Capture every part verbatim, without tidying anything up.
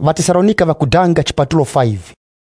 Vatesalonika vakudanga chipatulo five.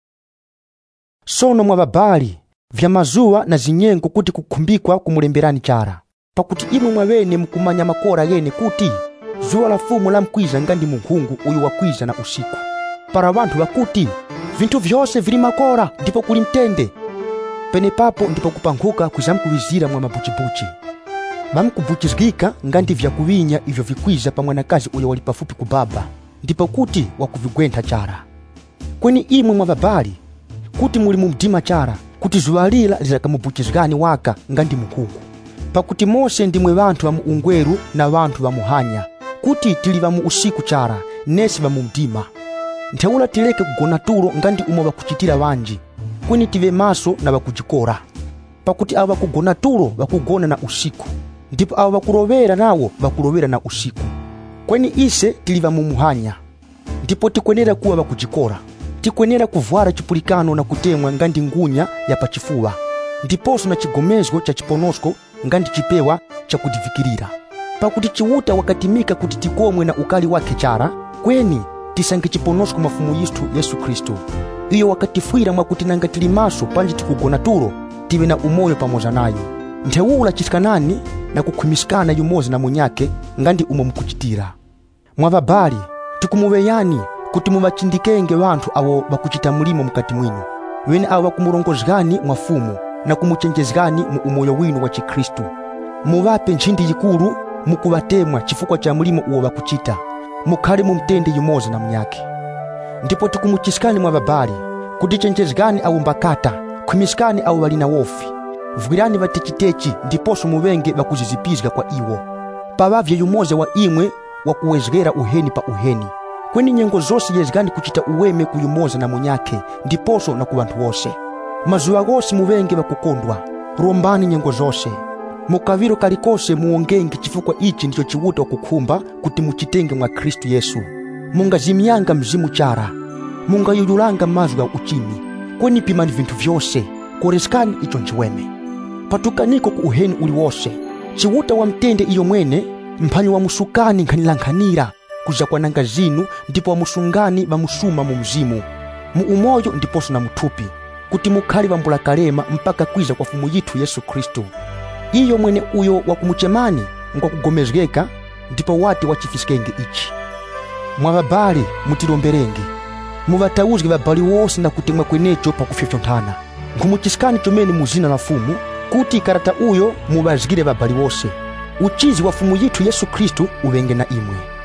Sono mwavabali vya mazuwa na zinyengo kuti kukhumbikwa kumulemberani chara, pakuti imwe mwawene mkumanya makora yene kuti zuwa la fumu la mkwiza ngandi munghungu uyu wakwiza na usiku. Para vantu vakuti vintu vyose vili makora ndipo kuli mtende, pene papo ndipo kupanghuka kuzamkuwizira mwa mabuchibuchi. Vamkubuchizgika ngandi vya kuwinya ivyo vikwiza pa mwanakazi uyo wali pafupi kubaba, ndipo kuti wakuvigwentha chara. Kweni imwe mwavabali kuti muli mumdima chara, kuti zuwa lila lizakamubuchizgani waka ngandi munghungu. Pakuti Mose ndimwe vantu va muungweru na vantu va muhanya, kuti tili va mu usiku chara, nesi va mumdima. Ntheula tileke kugona tulo ngandi umo vakuchitira vanji, kweni tive maso na vakujikora. Pakuti ava kugona tulo vakugona na usiku, ndipo ava vakurovera nawo vakurovera na usiku. Kweni ise tili va mumuhanya, ndipo tikwenera kuwa vakujikora. Tikwenera kuvwara chipulikano na kutemwa ngandi ngunya ya pachifuwa, ndiposo na chigomezgo cha chiponosko ngandi chipewa cha kudivikirira. Pakuti chiwuta wakatimika kuti tikomwe na ukali wake chara, kweni tisange chiponosko mafumu yistu Yesu Kristu. Iyo wakatifwira mwakuti nanga tili maso panji tikugona tulo, tive na umoyo pamoza nayo. Ntheula chisikanani na kukhwimisikana yumoza na munyake ngandi umo mukuchitira. Mwavabali tikumuweyani kuti muvachindikenge vantu awo vakuchita mulimo mukati mwinu, wene awo vakumurongozgani mwafumu na kumuchenjezgani mu umoyo winu wa Chikristu. Muvape nchindi yikulu mukuvatemwa chifukwa cha mulimo uwo vakuchita, mukhale mumtende yumoza na munyake. Ndipo tikumuchisikani mwavabali kuti chenjezgani awo mbakata, khwimisikani awo valina wofi, vwirani vatechitechi ndiposo muvenge vakuzizipizga kwa iwo. Pavavye yumoza wa imwe wakuwezgera uheni pa uheni, kweni nyengo zose yezgani kuchita uweme kuyumoza na munyake, ndiposo na kuvantu wose. Mazuwa gose muvenge vakukondwa, rombani nyengo zose. Mukaviro kalikose muongenge chifukwa ichi ndicho chiwuta wakukhumba kuti muchitenge mwa Kristu Yesu. Mungazimyanga mzimu chara, mungayuyulanga mazuwa uchimi, kweni pimani vintu vyose, koreskani icho nchiweme. Patukaniko ku uheni uli wose, chiwuta wa mtende iyo mwene, mphanyi wa musukani nkhanilankhanira, kuja kwa nanga zinu, ndipo wa musungani va musuma mu mzimu, mu umoyo ndiposo na muthupi, kuti mukhali vambula kalema mpaka kwiza kwa fumu yitu Yesu Kristu. Iyo mwene uyo wakumuchemani ngwakugomezgeka, ndipo wati wachifisikenge ichi. Mwavabali mutilomberenge, muvatawuzge vabali wose na kutemwa kwenecho pakufyofyontana. Nkumuchisikani chomeni muzina la fumu, kuti karata uyo muvazgire vabali wose. Uchizi wa fumu yitu Yesu Kristu uvenge na imwe.